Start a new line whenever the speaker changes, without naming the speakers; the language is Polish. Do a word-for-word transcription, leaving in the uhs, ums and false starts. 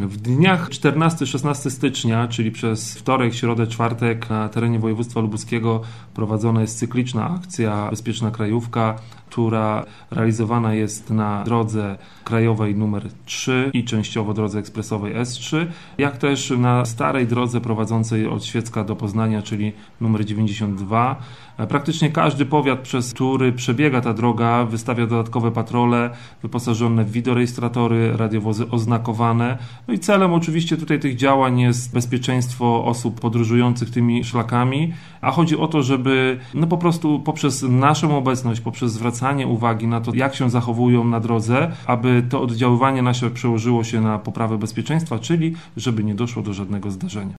W dniach czternastego szesnastego stycznia, czyli przez wtorek, środę, czwartek na terenie województwa lubuskiego prowadzona jest cykliczna akcja Bezpieczna Krajówka, która realizowana jest na drodze krajowej numer trzy i częściowo drodze ekspresowej S trzy, jak też na starej drodze prowadzącej od Świecka do Poznania, czyli numer dziewięćdziesiąt dwa. Praktycznie każdy powiat, przez który przebiega ta droga, wystawia dodatkowe patrole wyposażone w wideorejestratory, radiowozy oznakowane. No i celem oczywiście tutaj tych działań jest bezpieczeństwo osób podróżujących tymi szlakami, a chodzi o to, żeby no po prostu poprzez naszą obecność, poprzez zwracanie uwagi na to, jak się zachowują na drodze, aby to oddziaływanie nasze przełożyło się na poprawę bezpieczeństwa, czyli żeby nie doszło do żadnego zdarzenia.